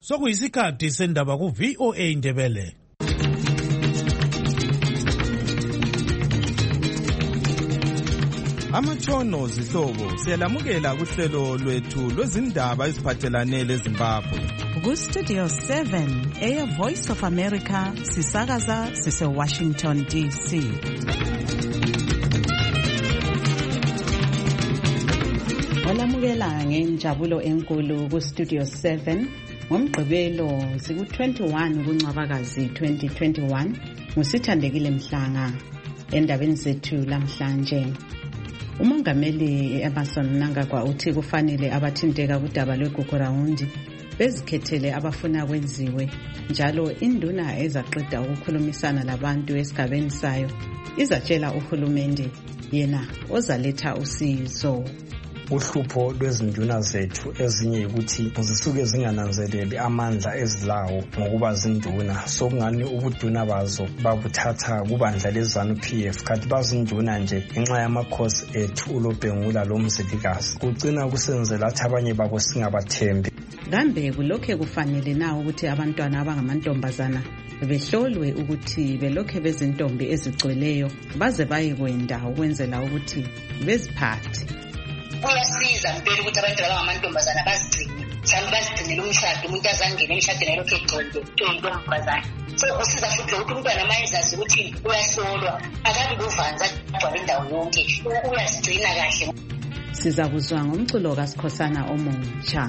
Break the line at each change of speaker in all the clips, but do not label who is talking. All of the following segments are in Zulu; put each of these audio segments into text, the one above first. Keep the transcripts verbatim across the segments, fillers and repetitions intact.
Sokuyisikhathi sendaba ku V O A Ndebele.
Amatshono zihlobo siyalamukela kuhlelo lwethu lwezindaba eziphathelane leZimbabwe.
Ku Studio seven, Air Voice of America, sisakaza sise Washington D C. Olamukela ngenjabulo enkulu ku Studio seven, ngomgqibelo siku twenty-one kuNcwabakazi twenty twenty-one, ngusithandekile Mhlanga. Endabeni zethu lamhlanje, umongameli Emmerson Mnangagwa uthi kufanele abathinteka kudaba lweGugurawundi bezikhethele abafuna kwenziwe, njalo induna ezaqeda ukukhulumisana labantu esigabeni sayo izatshela uhulumende yena ozaletha usizo.
Uhlupho lwezinduna zethu ezinye ukuthi zisuke zingananzeleli amandla ezilawo ngokuba zinduna, sokungani ubuduna bazo babuthatha kubandla leZANU P F, kanti bazinduna nje ngenxa yamakhosi ethu uLobhengula lomzilikazi. Kugcina kusenzela athi abanye babo singabathembi.
Kambe kulokhe kufanele na ukuthi abantwana abangamantombazana behlolwe ukuthi belokhe bezintombi ezigcweleyo baze bayekwenda ukwenzela ukuthi beziphathe?
Kuyasiza mpela ukuthi abantu abangamantombazana bazigcine, mhlawumbe bazigcinele umshado, umuntu azangene emshadweni elokhu egcwele intombazana. So kusiza futhi ukuthi umntwana amayezazi ukuthi uyahlolwa, akabi luvanza agcwala indawo yonke, uyazigcina kahle.
Siza kuzwa ngomculo kaSikhosana omutsha.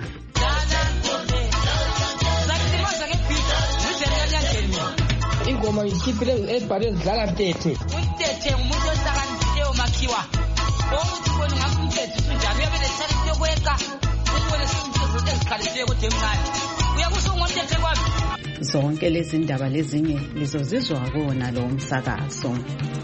Ingoma ikhipile ebhale dlala Mthethe.
Umthethe umuntu ohlakaniphileyo makhiwa. Ukuthi bona ngakumthethe sinjalo uyabele tsalisiyo kweka. Ubone simthethe ezikhalisiyo kodwa emncane. Uyakusho ngomthethe kwami.
Zonke lezi ndaba lezinye lizozizwa kona lo msakazo.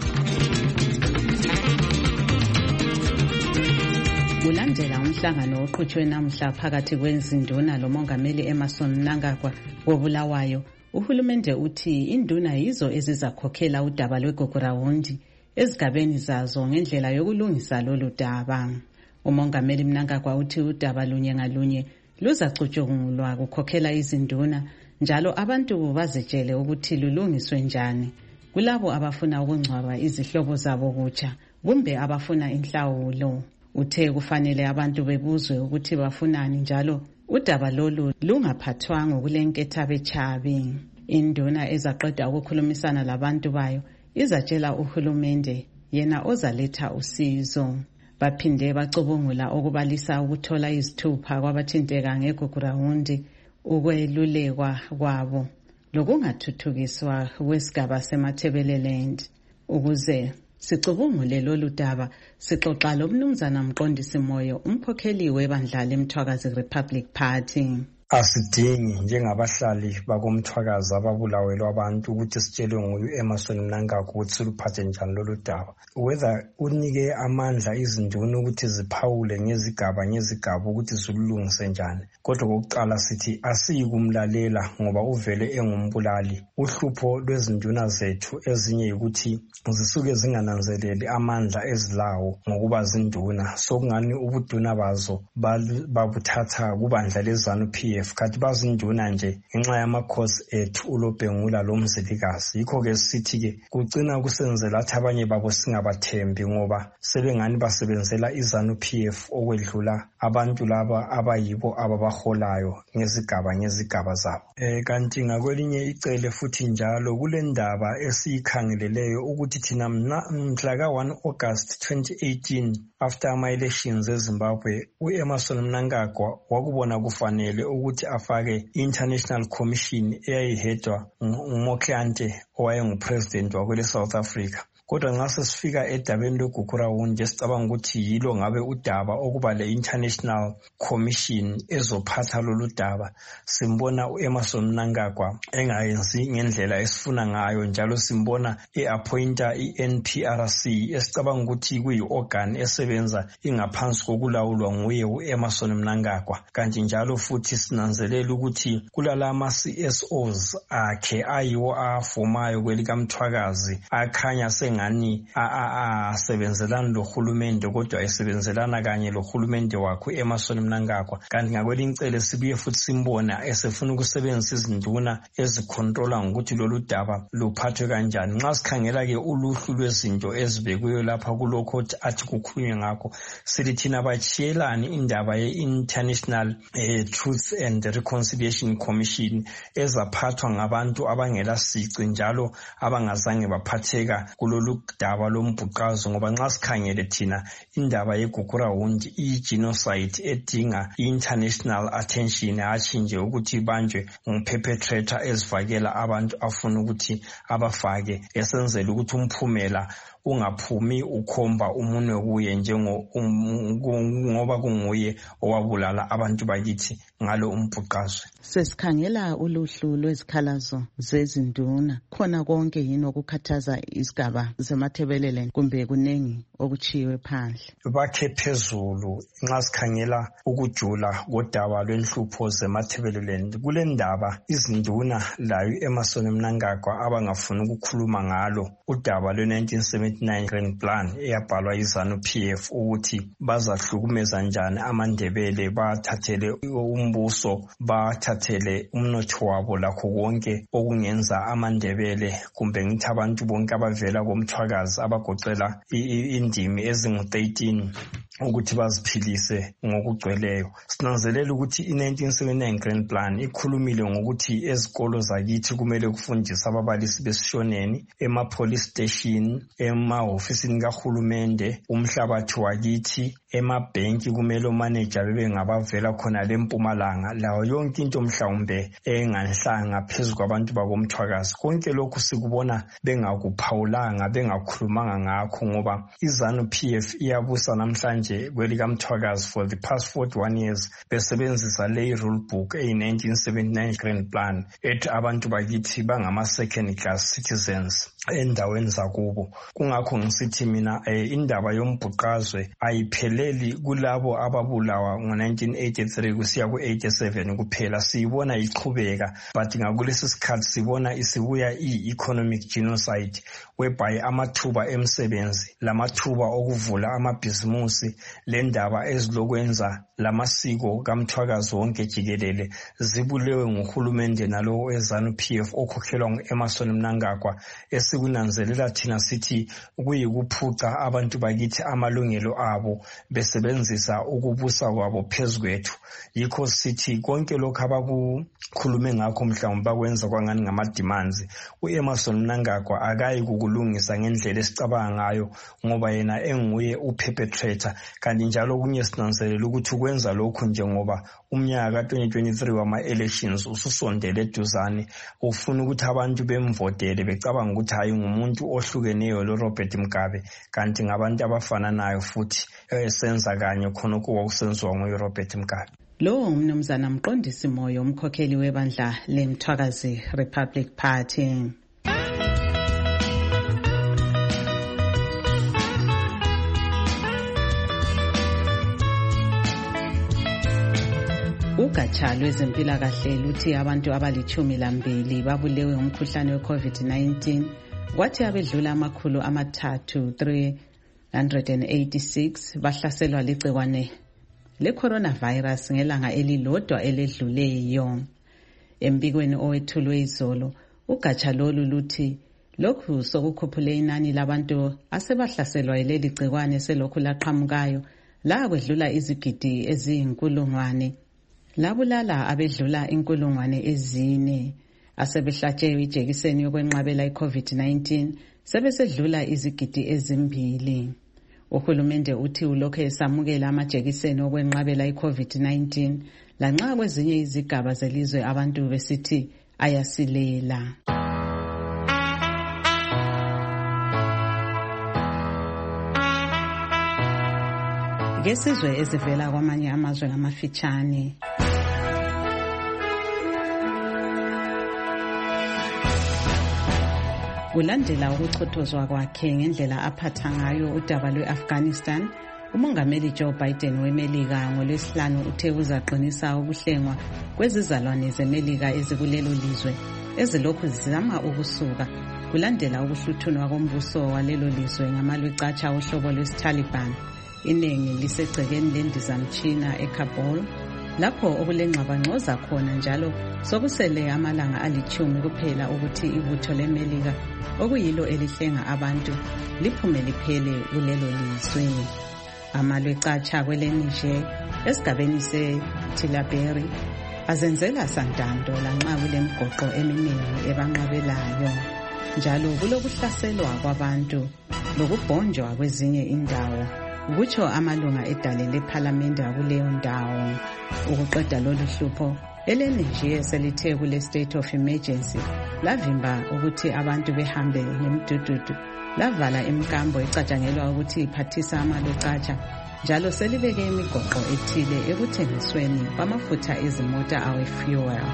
Kulandela umhlangano oqhutshwe namhla phakathi kwezinduna lomongameli Emmerson Mnangagwa wobulawayo, uhulumende uthi induna yizo ezizakhokhela udaba lweGugurawundi ezigabeni zazo ngendlela yokulungisa lolu daba. Umongameli Mnangagwa uthi udaba lunye ngalunye luzacutshungulwa kukhokhela izinduna, njalo abantu bazitshele ukuthi lulungiswe njani kulabo abafuna ukungcwaba izihlobo zabo kutsha kumbe abafuna inhlawulo. Uthe kufanele abantu bebuzwe ukuthi bafunani, njalo udaba lolu lungaphathwa ngokulenketha bechabi. Induna ezaqeda ukukhulumisana labantu bayo izatshela uhulumende yena ozaletha usizo. Baphinde bacubungula okubalisa ukuthola izithupha kwabathinteka ngeGugurawundi, ukwelulekwa kwabo lokungathuthukiswa kwesigaba seMathebeleland. Ukuze sicubungule lolu daba, sixoxa lomnumzana Mqondisi Moyo, umkhokheli webandla leMthwakazi Republic Party.
Asidingi njengabahlali bakomthwakazi ababulawelwa abantu ukuthi sitshelwe nguye Emmerson Mnangagwa ukuthi siluphathe njani lolu daba. Whether unike amandla izinduna ukuthi ziphawule ngezigaba ngezigaba ukuthi zulungise njani. Kodwa kokuqala sithi asiyikumlalela ngoba uvele engumbulali. Uhlupho lwezinduna zethu ezinye ukuthi zisuke zingananzeleli amandla ezilawo ngokuba zinduna, sokungani ubuduna bazo babuthatha kubandla leZANU P F, kanti bazinduna nje ngenxa yamakhosi ethu uLobhengula lomzilikazi. Yikho-ke sithi-ke kugcina kusenzela athi abanye babo singabathembi ngoba sebengani basebenzela iZANU P F okwedlula abantu laba abayibo ababaholayo ngezigaba ngezigaba zabo. Eh kanti ngakwelinye icele futhi njalo kule ndaba esiyikhangeleleyo ukuthi thina mhla ka one August twenty eighteen, after ama-elections eZimbabwe, u-Emmerson Mnangagwa wakubona kufanele ukuthi afake i-International Commission eyayihedwa nguMokhlante owayengupresident wakwele South Africa. Kodwa nxa sesifika edabeni lweGugurawundi sicabanga ukuthi yilo ngabe udaba okuba le-International Commission ezophatha lolu daba. Simbona u-Emmerson Mnangagwa engayenzi ngendlela esifuna ngayo, njalo simbona e-appointa i-N P R C esicabanga ukuthi kuyi-organ esebenza ingaphansi kokulawulwa nguye u-Emmerson Mnangagwa. Kanti njalo futhi sinanzelela ukuthi kulalama C S Os akhe ayiwo afomayo kwelikamthwakazi akhanya sengani asebenzelana lohulumende kodwa esebenzelana kanye lohulumende wakho Emmerson Mnangagwa. Kanti ngakwelinye icele sibuye futhi simbona esefuna ukusebenzisa izinduna ezicontrola ngokuthi lolu daba luphathwe kanjani. Nxa sikhangela ke uluhlu lwezinto ezibekuyo lapha kulokho athi kukhulunywe ngakho, sithi thina bachiyelani indaba ye-International eh, Truth and Reconciliation Commission ezaphathwa ngabantu abangela sici njalo abangazange baphatheka kulolu daba lombhuqazo, ngoba nxa sikhangele thina indaba yeGugura Wundi i-genocide edinga i-international attention, hatshi nje ukuthi banjwe ngumperpetrator ezifakela abantu afuna ukuthi abafake, esenzela ukuthi umphumela ungaphumi ukhomba umunwe kuye njengo ngoba kunguye owabulala abantu bakithi ngalo umbhuqazwe.
Sesikhangela uluhlu lwezikhalazo zezinduna, khona konke yini okukhathaza isigaba zeMathebeleland kumbe kunengi okuchiwe phandle?
Bakhe phezulu nxa sikhangela ukujula kodaba lwenhlupho zeMathebeleland, kule ndaba izinduna layo Emmerson Mnangagwa abangafuna ukukhuluma ngalo udaba lwe-nineteen seventy-nine Grand Plan eyabhalwa yiZANU P F ukuthi bazahlukumeza njani amaNdebele, bathathele umbuso, bathathele umnotho wabo lakho konke okungenza amaNdebele kumbe ngithi abantu bonke abavela komthwakazi abagoqela indimi ezingu thirteen ukuthi baziphilise ngokugcweleyo. Sinanzelela ukuthi i-nineteen seventy-nine Grand Plan ikhulumile ngokuthi ezikolo zakithi kumele kufundiswe ababalisi besishoneni, ema-police station, ema-ofisini kahulumende, umhlabathi wakithi, emabhenki kumele omanager bebe ngabavela khona leMpumalanga, lawo yonke into mhlawumbe enganhlanga phezu kwabantu bakomthwakazi. Konke lokhu sikubona bengakuphawulanga, bengakhulumanga ngakho, ngoba iZANU P F iyabusa namhlanje kwelikamthwakazi for the past forty-one years besebenzisa le rule book eyi-nineteen seventy-nine Grand Plan ethi abantu bakithi bangama-second class citizens endaweni zakubo. Kungakho ngisithi mina eh, indaba yombhuqazwe ayipheleli kulabo ababulawa ngo-nineteen eighty-three kusiya ku-eighty-seven kuphela, siyibona iqhubeka, but ngakulesi sikhathi sibona isibuya i-economic genocide whereby amathuba emsebenzi, lamathuba okuvula amabhizimusi, le ndaba ezilokwenza lamasiko kamthwakazi wonke jikelele zibulewe nguhulumende nalowo weZANU P F okhokhelwa ngu-Emmerson Mnangagwa. Esikunanzelela thina sithi kuyikuphuca abantu bakithi amalungelo abo besebenzisa ukubusa kwabo phezu kwethu. Yikho sithi konke lokho abakukhulume ngakho mhlawumbe bakwenza kwangani ngama-demands, u-Emmerson Mnangagwa akayi kukulungisa ngendlela esicabanga ngayo, ngoba yena enguye uperpetrator. Kanti njalo kunye sinanzelela ukuthi ukwenza lokhu njengoba umnyaka twenty twenty-three wama-elections ususondele eduzane, ufuna ukuthi abantu bemvotele becabanga ukuthi hayi ngumuntu ohlukeneyo lo Robert Mugabe, kanti ngabantu abafananayo futhi esenza kanye khona okusenziwa nguRobert Mugabe.
Lo umnumzana Mqondisi Moyo, umkhokheli webandla leMthwakazi Republic Party. Ugatsha lwezempilakahle luthi abantu abalichumi lambili babulewe umkhuhlane we-COVID nineteen, kwathi abedlula amakhulu amathathu three hundred eighty-six bahlaselwa ligciwane le-coronavirus ngelanga elilodwa eledluleyo. Embikweni owethulwe izolo, ugatsha lolu luthi lokhu sokukhuphule inani labantu asebahlaselwa yileli gciwane selokhu laqhamukayo la kwedlula izigidi eziyinkulungwane. Labulala abedlula inkulungwane ezine asebehlatshiwe ijekiseni yokwenqabela i-COVID nineteen sebesedlula izigidi ezimbili. Uhulumende uthi ulokhu esamukela amajekiseni okwenqabela i-COVID nineteen lanxa kwezinye izigaba zelizwe abantu besithi ayasilela. Ngesizwe ezivela kwamanye amazwe ngamafitshane. Kulandela ukuchothozwa kwakhe ngendlela aphatha ngayo udaba lwe-Afghanistan, umongameli Joe Biden weMelika ngolwesihlanu uthe uzaqinisa ukuhlengwa kwezizalwane zeMelika ezikulelo lizwe ezilokhu zizama ukusuka kulandela ukuhluthunwa kombuso walelo lizwe ngamalwecatsha ohlobo lwesi-Taliban. Iningi lisegcekeni lendizamtshina eKabul, lapho okulengxabangxoza khona njalo sokusele amalanga alithumi kuphela ukuthi ibutho leMelika okuyilo elihlenga abantu liphume liphele kulelo lizwe. Amalwecatsha kweleNiger esigabeni seTilaberi azenzela santando lanxa kulemgoqo eminingi ebanqabelayo, njalo kulokuhlaselwa kwabantu lokubhonjwa kwezinye indawo, kutsho amalunga edale lephalamende akuleyo ndawo. Ukuqeda lolu hlupho, eleNiger selithe kule state of emergency lavimba ukuthi abantu behambe ngemdududu, lavala imkambo ecatshangelwa ukuthi iphathisa amalwecatsha, njalo selibeke imigoqo ethile ekuthengisweni kwamafutha ezimota awe-fuel.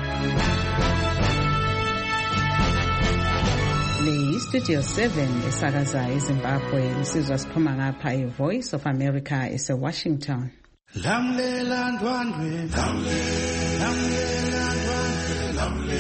Le yi-Studio seven esakaza eZimbabwe, isizwa siphuma ngapha i-Voice of America ese-Washington.
Lamlela ndwandwe, lamlela ndwandwe,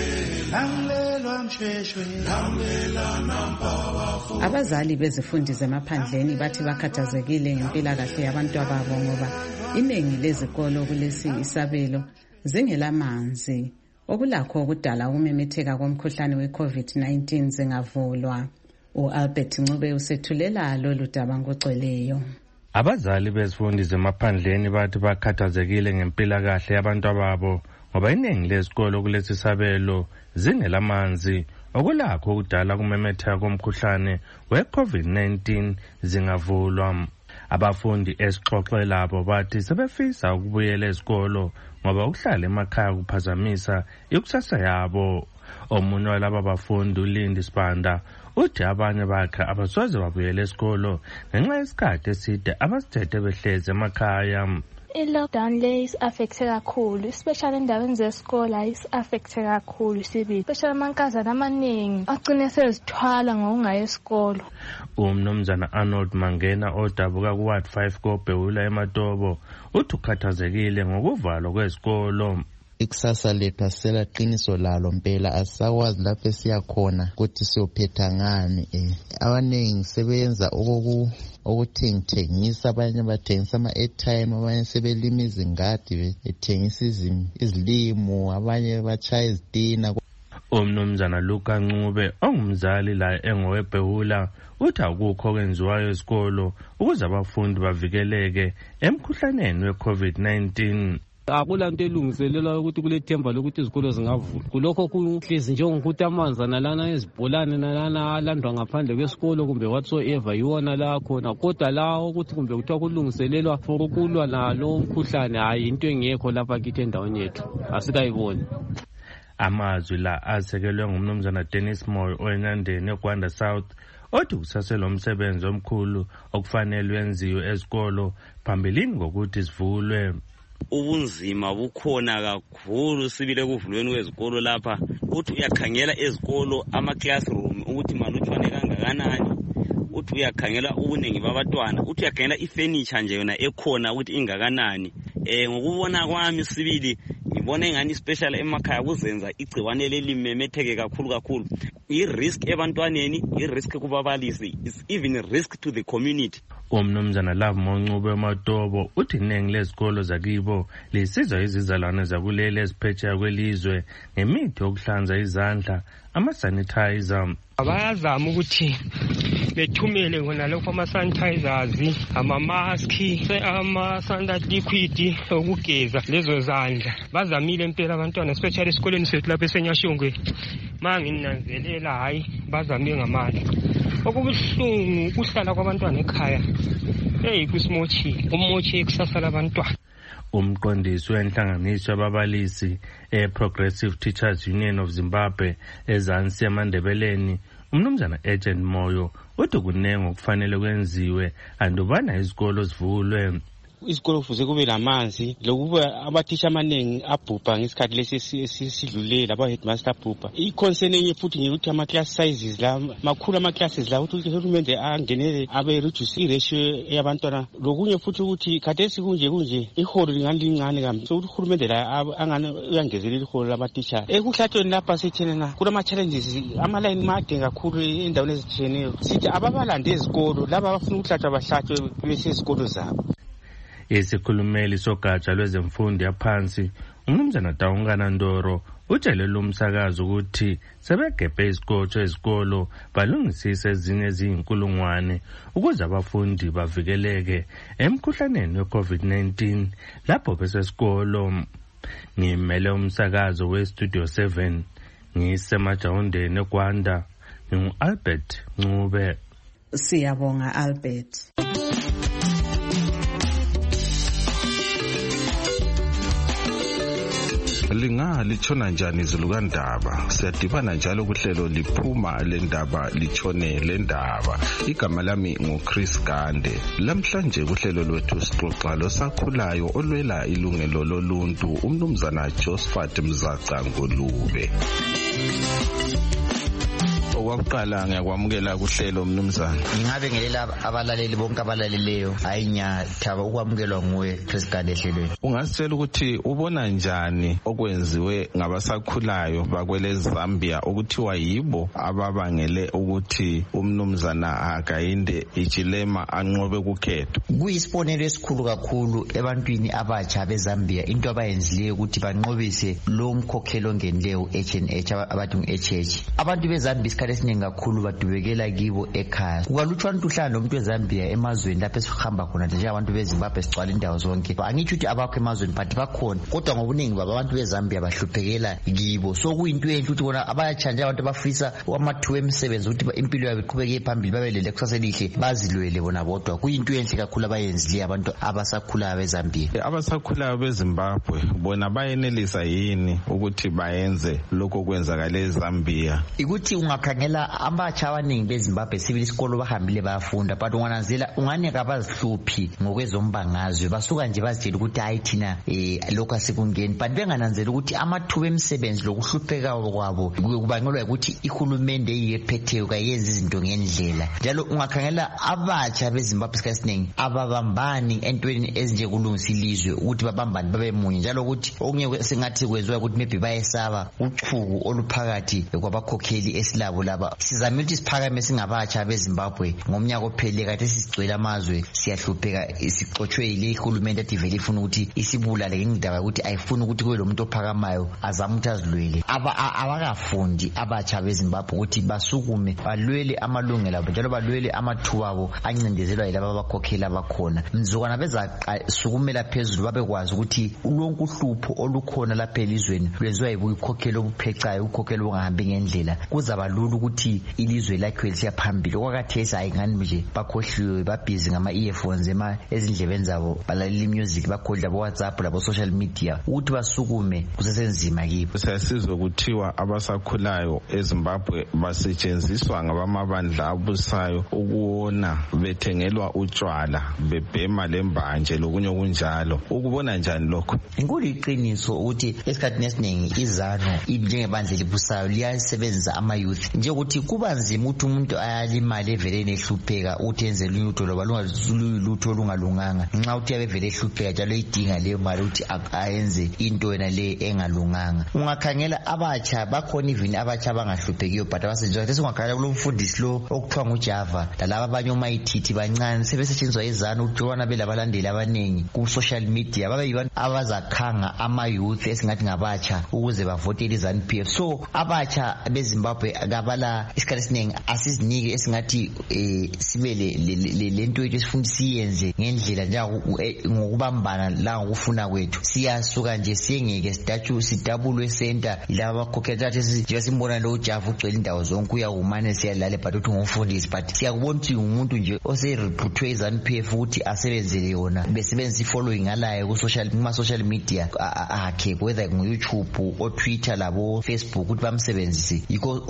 lamlela msheshwe, lamlela nampawafu. Abazali bezifundi zemaphandleni bathi bakhathazekile ngempilakahle yabantwababo ngoba iningi lezikolo kulesi isabelo zingelamanzi, okulakho ukudala ukumemetheka komkhuhlane we-COVID nineteen zingavulwa. U-Albert Ncube usethulela lolu daba ngogcweleyo.
Abazali bezifundi zemaphandleni bathi bakhathazekile ngempilakahle yabantwababo ngoba iningi lezikolo kulesi sabelo zingelamanzi, okulakho ukudala ukumemetheka komkhuhlane we-COVID nineteen zingavulwa. Abafundi esixoxe labo bathi sebefisa ukubuyela ezikolo ngoba ukuhlala emakhaya kuphazamisa ikusasa yabo. Omunye walaba bafundi, uLindi Sibanda, uthi abanye bakhe abasoze babuyela esikolo ngenxa yesikhathi eside abasithethe behlezi emakhaya.
I-lockdown le is-affecte kakhulu, especially endaweni zesikole is-affecte kakhulu sibili, especially amankazana amaningi agcine sezithwala ngokungayi esikolo.
Umnumzana Arnold Mangena odabuka ku-Ward five koBhewula eMatobo uthi ukhathazekile ngokuvalwa kwezikolo.
Ikusasa lethu asela qiniso lalo mpela, asakwazi lapho siyakhona ukuthi siyophetha ngani. eh abaningi sebenza okoku okuthengisa, abanye bathengisa ama-airtime, abanye sebelima izingadi bethengisa izilimo, abanye bachaya izitina.
Umnumzana Luka Ncube ongumzali la engoweBhewula uthi akukho okwenziwayo esikolo ukuze abafundi bavikeleke emkhuhlaneni we-COVID nineteen.
Akulanto elungiselelwa ukuthi kule themba lokuthi izikolo zingavulwa. Kulokho kuhlezi njengokuthi amanzi nalana ezibholane nalana alandwa ngaphandle kwesikolo kumbe whatsoever yiwona la khona, kodwa la ukuthi kumbe kuthiwa kulungiselelwa for ukulwa nalo mkhuhlane hayi into engekho lapha kithi endaweni yethu, asikayiboni.
Amazwi la asekelwe ngumnumzana Dennis Moyo oyenandeni eGwanda South othi kusasela umsebenzi omkhulu okufanele wenziwe ezikolo phambilini ngokuthi sivulwe.
Ubunzima bukhona kakhulu sibile kuvulweni kwezikolo lapha, uthi uyakhangela ezikolo ama-classroom ukuthi malutshwane kangakanani, uthi uyakhangela ubunengi babantwana, uthi uyakhangela ifurniture nje yona ekhona ukuthi ingakanani. Eh ngokubona kwami sibili ngibona engani special emakhaya kuzenza igciwane lelimemetheke kakhulu kakhulu. I-risk ebantwaneni, i-risk kubabalisi, is even a risk to the community.
Umnumzana Love Moncube eMatobo uthi iningi lezikolo zakibo lisizwa izizalwane zakuleli eziphetsheya kwelizwe ngemithi yokuhlanza izandla, ama-sanitizer.
Bayazama ukuthi bethumele khona lokho ama-sanitizers, ama-maski, ama-standard liquid okugeza lezo zandla. Bazamile impela abantwana, especially esikoleni sethu lapha eseNyashongwe. Manginanzelela hayi bazame ngamandla. Okubuhlungu ukuhlala kwabantwana ekhaya hey kusimochi umochi ekusasa labantwana.
Umqondisi wenhlanganiso yababalisi e-Progressive Teachers Union of Zimbabwe ezansi eMandebeleni, umnumzana Agent Moyo uthi kunengi okufanele kwenziwe andubana izikolo zivulwe.
isikolo kufuze kube lamanzi lokuba abathisha amaningi abhubha ngesikhathi lesi sidlulela aba-headmaster abhubha. I-concern enye futhi ngekuthi ama-class sizes la makhulu ama-classes la ukuthi uhulumende angenele abe-reduce i-ratio yabantwana. Lokunye futhi ukuthi khathesi kunje kunje iholo lingani lincane kambi so ukuthi uhulumende la angane uyangezelela iholo labatitsha. Ekuhlathweni lapha sithena kulama-challenges ama-line made kakhulu endaweni ezitshiyeneyo. Sithi ababalande ezikolo laba abafuna ukuhlatshwa bahlatshwe besezikolo zabo.
Isikhulumeli sogatsha lwezemfundo yaphansi uMnumzana Taungana Ndoro utshelele umsakazo ukuthi sebegebhe izikotsho ezikolo balungisise ezinye eziyinkulungwane ukuze abafundi bavikeleke emkhuhlaneni we-COVID nineteen lapho besesikolo. Ngimele umsakazo we-Studio seven ngisemajawundeni eGwanda ngingu-Albert Ncube.
Siyabonga Albert.
Linga lichona njani izulu kaNdaba? Siyadibana njalo kuhlelo liphuma lendaba lichone lendaba. Igama lami nguChris Gande. Lamhlanje kuhlelo lwethu sixoxa losakhulayo olwela ilungelo loluntu uMnumzana Josephat Mzaca Ngolube. Okwaqala ngiyakwamukela kuhlelo Mnumzana.
Ngingabe ngelela abalaleli bonke abalaleleyo hayi nyathaba ukwamukelwa nguwe President ehlelweni.
Ungasitshela ukuthi ubona njani okwenziwe ngabasakhulayo bakwele Zambia ukuthiwa yibo ababangele ukuthi uMnumzana Hakainde Hichilema anqobe kukhetho?
Kuyisibonelo esikhulu kakhulu ebantwini abatsha beZambia into abayenzileyo ukuthi banqobise lo mkhokhelo ngenileyo H and H abathi ngu-H H. Abantu beZambia isikhathi esiningi kakhulu badubekela kibo ekhaya. Kukalutshwana uhlala nomuntu weZambia emazweni lapho esihamba khona nje abantu beZimbabwe sigcwala indawo zonke. Angithi ukuthi abakho emazweni but bakhona kodwa ngobuningi baba abantu beZambia bahluphekela kibo. So kuyinto enhle ukuthi bona abayatsha nje abantu abafisa amathuba emisebenzi ukuthi impilo yabo iqhubeke phambili babelele kusasa elihle bazilwele bona bodwa. Kuyinto enhle kakhulu abayenzileyo abantu abasakhulayo beZambia.
Abasakhulayo beZimbabwe bona bayenelisa yini ukuthi bayenze lokho kwenzakala eZambia?
Ikuthi ungakhangela abatsha abaningi beZimbabwe sibili isikolo bahambile bayafunda but ungananzela unganeka bazihluphi ngokwezombangazwe basuka nje bazitshela ukuthi hayi thina eh lokho asikungeni but bengananzela ukuthi amathuba emisebenzi lokuhlupheka kwabo kubangelwa ukuthi ihulumende eyephetheyo kayenza izinto ngendlela. Njalo ungakhangela abatsha beZimbabwe sikasiningi ababambani entweni ezinje kulungisa ilizwe ukuthi babambani babe munye njalo ukuthi okunye singathi kwezwe ukuthi maybe bayesaba uchuku oluphakathi kwabakhokheli esilabo laba. Sizamile ukuthi siphakame singabatsha beZimbabwe ngomnyaka ophele kade sigcwele amazwe siyahlupheka isixoxwe ile ihulumende ethi vele ifuna ukuthi isibulale ngindaba ukuthi ayifuni ukuthi kube lo muntu ophakamayo azama ukuthi azilwele. Aba abakafundi abatsha beZimbabwe ukuthi basukume balwele amalungelo abo njalo balwele amathuba abo ancindezelwa yilabo abakhokheli abakhona. Mzukwana beza sukumela phezulu babekwazi ukuthi lonke uhlupho olukhona lapha elizweni lwenziwa yibukhokhelo obuphecayo ukhokhelo ongahambi ngendlela. Kuzabalula ukuthi ilizwe lakhe lisiya phambili okwakathesa ayingani nje bakhohliwe babhizi ngama earphones ema ezindlebeni zabo balalela music bakhodla bo WhatsApp labo social media ukuthi basukume kusesenzima kibo.
Siyasizwe kuthiwa abasakhulayo eZimbabwe basetshenziswa ngabamabandla abusayo ukuona bethengelwa utshwala bebhema lembanje lokunye okunjalo. Ukubona njani lokho?
Inkulu iqiniso ukuthi esikhathini esiningi izano njengebandla libusayo liyasebenza ama youth nje ukuthi kuba nzima ukuthi umuntu ayalimali eveleni ehlupheka uthi enze lutho loba lungalutho olungalunganga nxa uthi yabevele ehlupheka njalo idinga leyo mali ukuthi ayenze into yena le engalunganga. Ungakhangela abatsha bakhona even abatsha abangahlupheki but abasenjwa ukuthi ungakhangela kulomfundisi lo okuthiwa nguJava lalaba abanye omayithithi bancane sebesetshenziswa izanu ukujwana belabalandeli abaningi ku social media babe yibantu abazakhanga ama youth esingathi ngabatsha ukuze bavotele izanu P F. So abatsha beZimbabwe kabala isikhathi esiningi asizinike esingathi eh sibe le lento yethu esifuna siyenze ngendlela nje ngokubambana la ngokufuna kwethu. Siyasuka nje siyengeke statue sidabulwe center laba bakhokhela nje simbona lo Java ugcwele indawo zonke uyawumane siyalale but uthi ngumfundisi but siyakubona ukuthi umuntu nje ose reportwe izanu P F ukuthi asebenzele yona besebenzisa following alaye ku social kuma social media akhe whether ku YouTube o Twitter labo Facebook ukuthi bamsebenzise yiko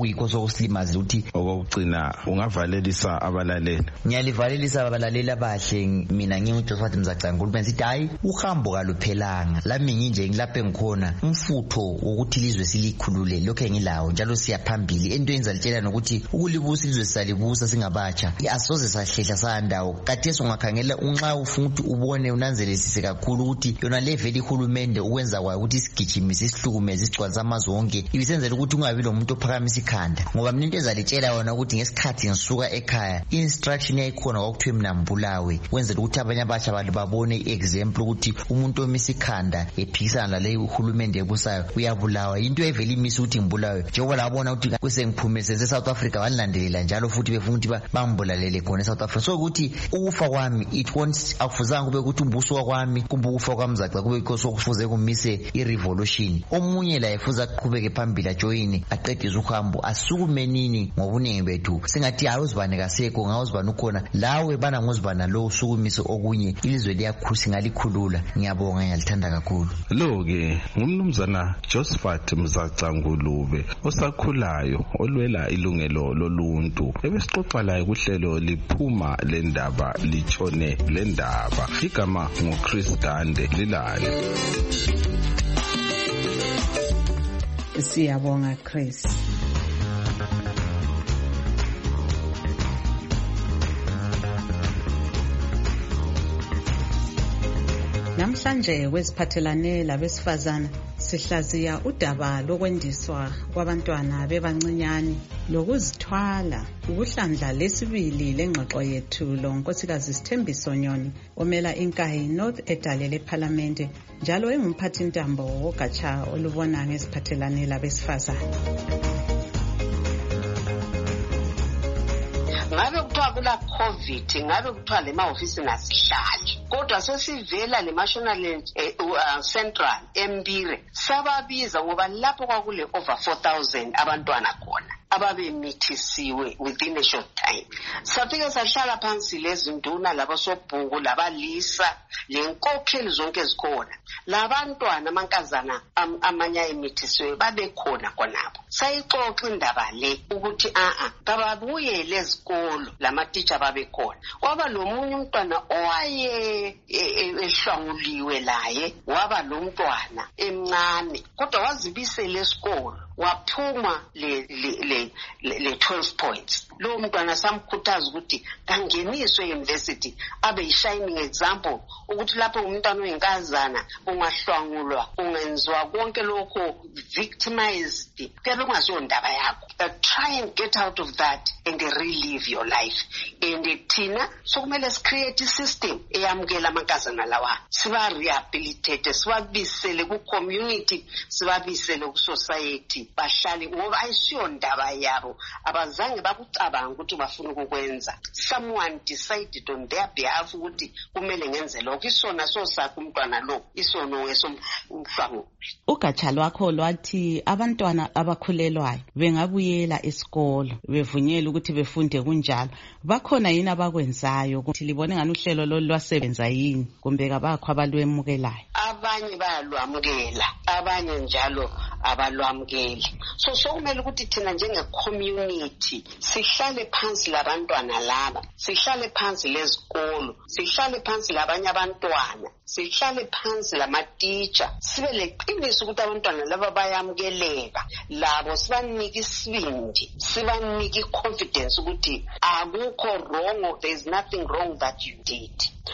okuyikho sokusilimaza ukuthi
okugcina ungavalelisa abalaleli.
Ngiyalivalelisa abalaleli abahle mina ngingujosephat Mzacangulu sithi hayi uhambo kaluphelanga lami nginje ngilapha ngikhona umfutho ukuthi ilizwe silikhulule lokho engilawo njalo siyaphambili into enzalitshela nokuthi ukulibusa ilizwe salibusa singabatsha asoze sahlehla sandawo kathesi ungakhangela unxa ufuna ukuthi ubone unanzelisise kakhulu ukuthi yona level ihulumende ukwenza kwayo ukuthi isigijimise isihlukumeze isicwalisa amazwe onke ibisenzela ukuthi ungabi lo muntu ophakamisa ikhanda ngoba mina into ezalitshela yona ukuthi ngesikhathi ngisuka ekhaya instruction yayikhona kwakuthiwe mina mbulawe wenzela ukuthi abanye abatsha abantu babone i-example ukuthi umuntu omisa ikhanda ephikisana lale uhulumende ebusayo uyabulawa into evela imisa ukuthi ngibulawe njengoba labona ukuthi kwesengiphume senze South Africa wanilandelela njalo futhi befuna ukuthi bambulalele khona eSouth Africa so ukuthi ukufa kwami it won't akufuzanga kube ukuthi umbuso kwami kumbe ukufa kwamzaca kube because okufuze kumise i-revolution omunye la efuza aqhubeke phambili ajoyini aqedise uhambo asukumenini ngobuningi bethu singathi awuzibane kasekho ngawuzibana ukhona lawe bana ngozibana lo usukumise okunye ilizwe liyakhusi ngalikhulula ngiyabonga ngiyalithanda kakhulu
lo ke ngumnumzana Josephat Mzacangulube osakhulayo olwela ilungelo loluntu ebesixoxa laye kuhlelo liphuma lendaba litshone lendaba igama nguChris Gande lilale.
Siyabonga Chris. Namhlanje kweziphathelane labesifazana sihlaziya udaba lokwendiswa kwabantwana bebancinyane lokuzithwala ukuhlandla lesibili lengxoxo yethu lo nkosikazi Sithembiso Nyoni omela inkayi North edalele eParliament njalo engumphathi ntambo wogatsha olubona ngeziphathelane labesifazana.
Ngabe kuthiwa kula COVID ngabe kuthiwa le mahofisi nasihlali kodwa sesivela le national eh, uh, central Mbire sababiza ngoba lapho kwakule over four thousand abantwana khona ababemithisiwe within a short time. Safike sahlala phansi lezinduna laba sobhuku labalisa lenkokheli zonke ezikhona labantwana amankazana am, amanya emithisiwe babekhona khonapho. Sayixoxa indaba le ukuthi a a kababuye lezikolo lamateacher babekhona. Waba lomunye umntwana owaye ehlwanguliwe laye waba lo mntwana emncane kodwa wazibisela esikolo waphuma le le le, le twelve points. Lo mntwana samkhuthaza ukuthi kangeniswe university abe shining example ukuthi lapho umntwana oyinkazana ungahlwangulwa ungenzwa konke lokho victimized kube kungasiyo ndaba yakho. Try and get out of that and relive your life. And thina sokumele sicreate a system eyamukela amankazana lawa siba rehabilitate sibabisele ku community sibabisele ku society bahlali ngoba ayisiyo ndaba yabo abazange bakucabanga ukuthi bafuna ukukwenza. Someone decided on their behalf ukuthi kumele ngenze lokho isona sosakho umntwana lo isono wesomhlwangu.
Ugatsha lwakho lwathi abantwana abakhulelwayo bengabuyela esikolo bevunyela ukuthi befunde kunjalo bakhona yini abakwenzayo ukuthi libone ngani uhlelo lo lwasebenza yini kumbe kabakho abalwemukelayo?
Abanye bayalwamukela abanye njalo abalwamukeli. So sokumele ukuthi thina njenge community sihlale phansi labantwana laba sihlale phansi lezikolo sihlale phansi labanye abantwana sihlale phansi lamateacher sibe leqiniso ukuthi abantwana laba bayamukeleka labo sibanike isibindi sibanike confidence ukuthi akukho wrong, there is nothing wrong that you did.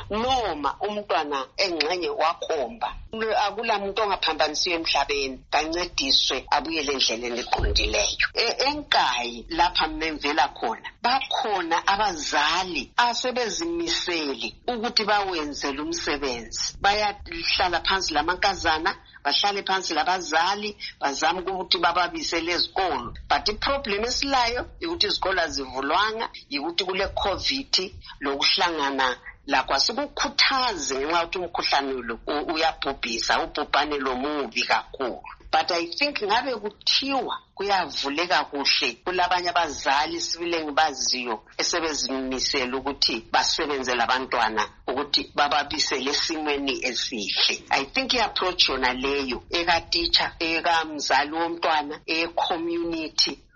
Noma umntwana engxenye wakhomba akula muntu ongaphambanisiwe emhlabeni kancediswe abuyele endleleni eqondileyo. Enkayi lapha memvela khona bakhona abazali asebezimisele ukuthi bawenzele umsebenzi bayahlala phansi lamankazana bahlale phansi labazali bazama ukuthi bababisele ezikolo. But iproblem esilayo ukuthi izikolo azivulwanga ukuthi kule COVID lokuhlangana la kwasikukhuthaze ngenxa ukuthi umkhuhlane lo uyabhubhisa ubhubhane lo mubi kakhulu. But I think ngabe kuthiwa kuyavuleka kuhle kulabanye abazali sibile ngibaziyo esebezimisela ukuthi basebenze labantwana ukuthi bababisele esimweni esihle. I think i-approach yona leyo eka teacher eka mzali womntwana e community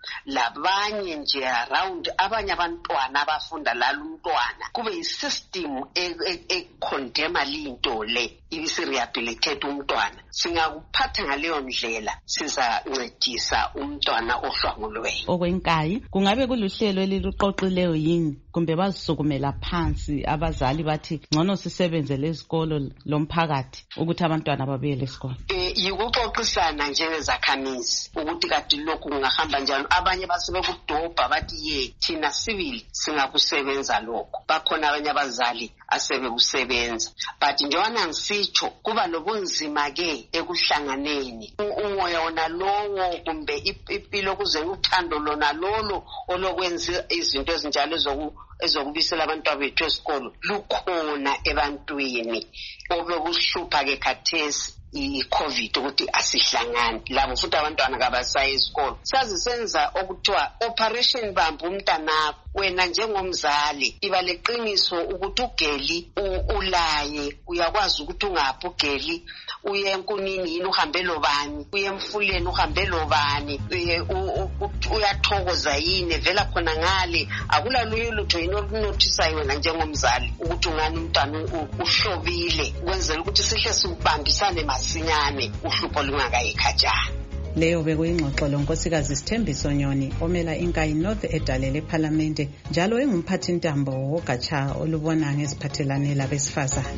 labanye nje around abanye abantwana abafunda lalo umntwana kube yisystem ekondema linto le ibisirehabilitate umntwana. Singakuphatha ngaleyo ndlela sizancedisa umntwana ohlwangulweyo.
Okwenkayi kungabe kuluhlelo eliluqoqileyo yini kumbe bazisukumela phansi abazali bathi ngcono sisebenze lezikolo lomphakathi ukuthi abantwana babuyele esikole?
Eh yikuxoxisana njengezakhamizi ukuthi kade lokhu kungahamba njalo. Abanye basebe kudobha bathi ye thina civil singakusebenza lokho. Bakhona abanye abazali asebe kusebenza. But njengoba ngisitsho kuba lobunzima ke ekuhlanganeni. Umoya wona lowo kumbe impilo kuze uthando lona lolo olokwenza izinto ezinjalo zoku ezokubisela abantwana bethu esikolo lukhona ebantwini obekuhlupha ke khathesi i-COVID ukuthi asihlangani labo futhi abantwana kabasayi esikolo. Sazi senza okuthiwa operation bamba umntanakho. Wena njengomzali iba leqiniso ukuthi ugeli ulaye uyakwazi ukuthi ungaphi ugeli uye enkunini yini uhambe lobani uye emfuleni uhambe lobani uyathokoza yini vela khona ngale akulaluye lutho yini olunotisayo wena njengomzali ukuthi ungani umntwana uhlobile kwenzela ukuthi sihle sibambisane masinyane uhlupho lungakayikhatshana.
Leyo bekuyingxoxo lonkosikazi Sithembiso Nyoni omela iNkayi North edalele eParliamente njalo engumphathi ntambo wogatsha olubona ngeziphathelane labesifazane.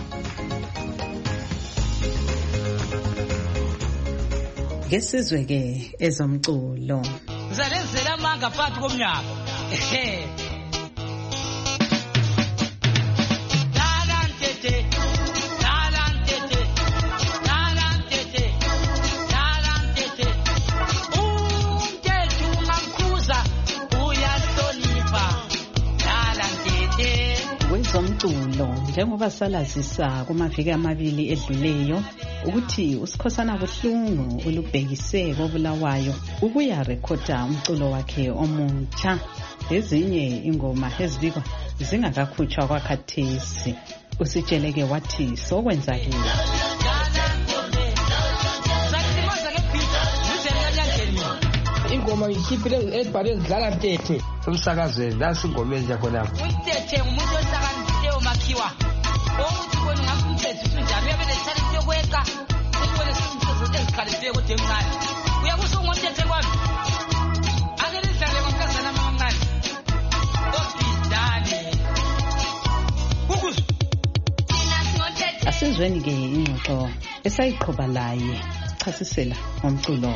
Ngesizwe ke ezomculo.
Zalenzela amanga phakathi komnyaka.
Kwezomculo njengoba salazisa kumaviki amabili edluleyo ukuthi uSikhosana Buhlungu olubhekise koBulawayo ukuya rekhoda umculo wakhe omutsha. Ezinye ingoma ezibikwa zingakakhutshwa kwakhathesi. Usitsheleke wathi sokwenzakile.
Ingoma ikhipile ebhale edlala Mthethe umsakazweni nasi ingoma enja khona.
Umthethe umuntu osakandileyo makhiwa. Ukuthi bona ngakumthethe usunjani uyabe lesithatha yokweka. Ukubona simthethe ezikhalifike kodwa emncane. Uyakusho ngomthethe kwami. Akele idlale ngomkazana amancane. Okidane. Ukuzwa.
Asizweni ke ingxoxo esayiqhoba laye chasisela ngomculo.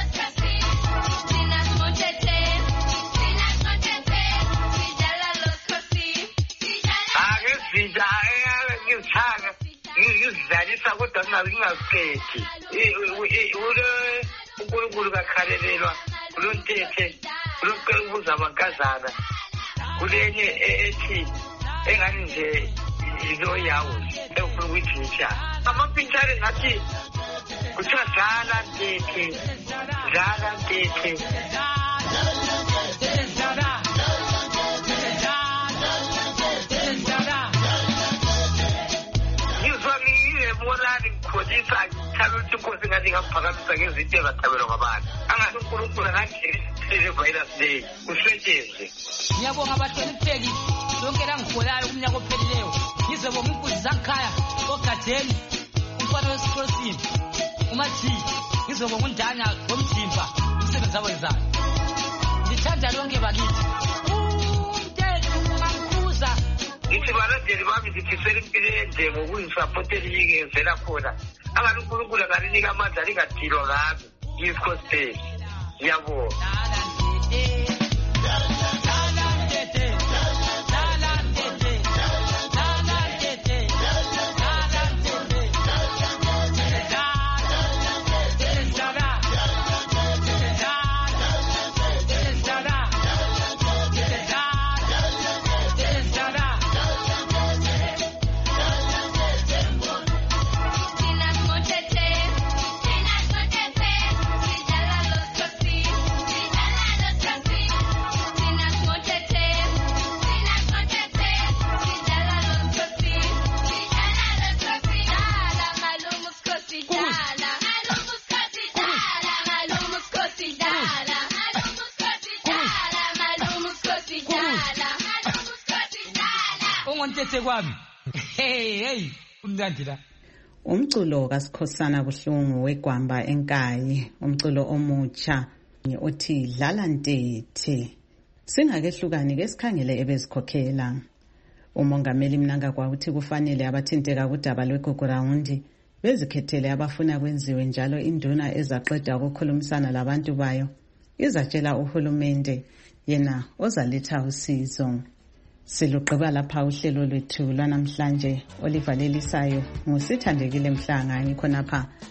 ngizidlalisa kodwa ngingazikhethi ule uNkulunkulu kakhalelelwa kulontethe kulokubuza amankazana kulenye ethi engani nje yilo yawo efuna ukuyithisha amapintshane ngathi kuthiwa dlala Mthethe dlala Mthethe kodisa thaluthi inkosi ngathi ngaphakamisa ngezinto ezathabelwa ngabantu angathi uNkulunkulu ngangile virus day usetshenzwe.
Ngiyabonga abahlonipheki lonke langiholayo kumnyaka ophelileyo ngizobonga inkunzi zangikhaya ogadeni umfana wesikrosini umathi ngizobonga undanya womthimba umsebenzi awenzayo. Ngithanda lonke bakithi umthetho ungangikhuza
ngithi balandeli bami ngithisela impilo ende ngokuyisapotela yingenzela khona angathi uNkulunkulu angalinika amandla lingadilwa ngami yisikhosi. Ngiyabonga.
ongomthethe kwami. Hey hey umnandi la.
Umculo kaSikhosana Buhlungu weGwamba eNkayi, umculo omutsha othi dlala ntethe. Singakehlukani ke sikhangele ebezikhokhela. Umongameli Mnangagwa uthi kufanele abathinteka kudaba lweGugurawundi bezikhethele abafuna kwenziwe njalo induna ezaqeda ukukhulumisana labantu bayo izatshela uhulumende yena ozaletha usizo. Siluqhiba lapha uhlelo lwethu lwanamhlanje olivalelisayo ngusithandekile Mhlanga ngikhonapha